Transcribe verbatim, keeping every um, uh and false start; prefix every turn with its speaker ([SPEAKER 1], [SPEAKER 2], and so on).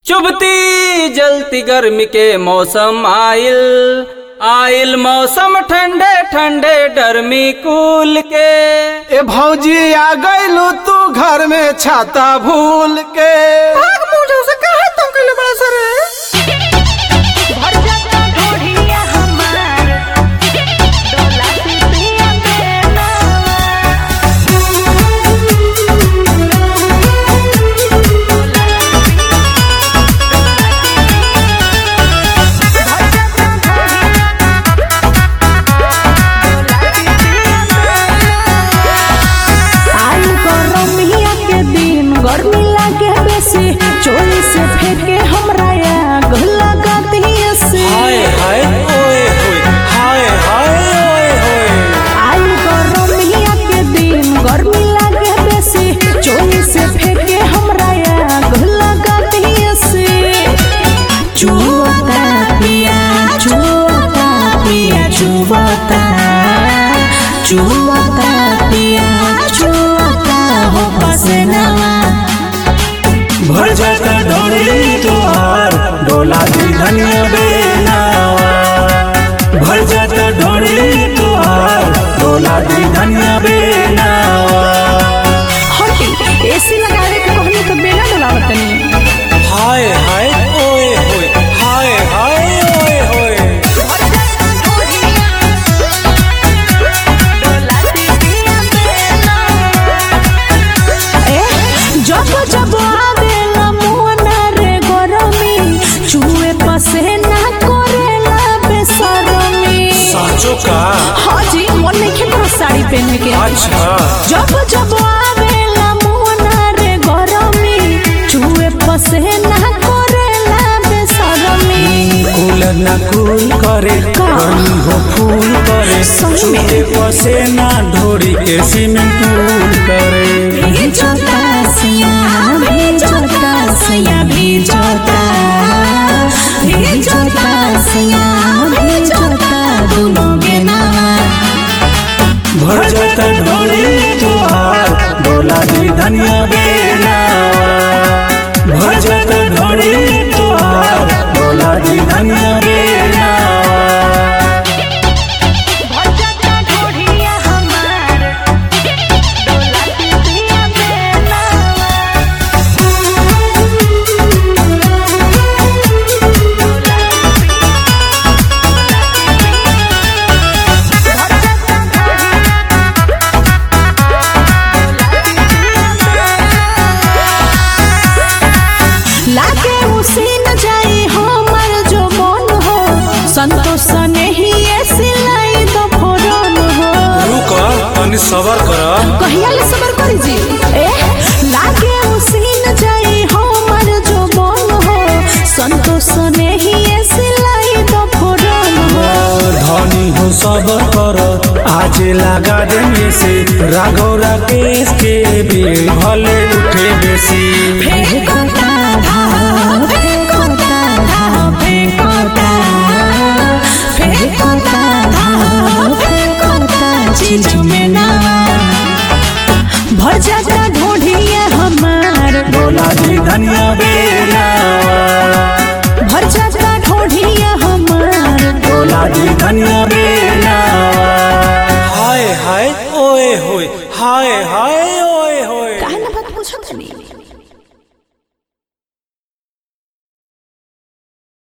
[SPEAKER 1] चुभती जलती गर्मी के मौसम आइल आइल मौसम ठंडे ठंडे डरमी कूल के।
[SPEAKER 2] ए भौजी आ गइलू तू घर में छाता भूल के।
[SPEAKER 3] भाग मुझे से कहे तुम के लिए सर भर जाता ढोढ़िया हमार डोला पिया बेना आई गरमिया के दिन गर्मी लागे बेसी चोरी से फेंके हमरा या गला गतिया से
[SPEAKER 1] हाय हाय ओए होए हाय हाय ओए होए।
[SPEAKER 3] आई गरमिया के दिन गर्मी लागे बेसी चोरी से फेंके हमरा या गला गतिया से। चुवता पिया चुवता पिया चुवता चुवता पिया चुवता हो पसनावा
[SPEAKER 2] भर जाता ढोली तोहार डोला दी धनिया बेनावा। भर जाता ढोली तोहार डोला दी धनिया बेनावा।
[SPEAKER 3] हटी एसी लगावे के कहनी तो बेना डलावत नहीं।
[SPEAKER 1] हाय हाय ओए होए हाय हाय ओए होए।
[SPEAKER 3] जब जब आवेला मोना रे गरमी चुए पसेना करेला बेसरमी।
[SPEAKER 1] साचो का
[SPEAKER 3] हाँ जी मन नहीं खेतो साड़ी पहन के।
[SPEAKER 1] अच्छा
[SPEAKER 3] जब जब आवेला मोना रे गरमी चुए पसेना करेला बेसरमी।
[SPEAKER 2] कूल न कूल करे गर्मी हो फूल करे
[SPEAKER 3] सही में।
[SPEAKER 2] चूहे पसेना ढोरी के स्विमिंग पूल करे।
[SPEAKER 3] भीजता सैया भीजता सैया भीजता भीजता सैया भीजता दोनों बेना।
[SPEAKER 2] भर जाता ढोली तोहार डोला दी धनिया बेनावा। भर जाता ढोली तोहार डोला दी धनिया बेनावा।
[SPEAKER 3] भर जाता ढोढ़िया हमार डोला पिया बेना। लागे उसी न जाई हमर जो मन हो संतोष ने ही ये सिलाई दो फोरन हो।
[SPEAKER 1] रुक तनी सबर कर।
[SPEAKER 3] कहिया ले सबर करी जी ए लागे उसी न जाई हमर जो मन हो संतोष ने ही ये सिलाई दो फोरन हो।
[SPEAKER 2] धनी हो सबर कर आज लगा देने से राघव राकेश के बिल भले उठे बेसी।
[SPEAKER 3] फेंक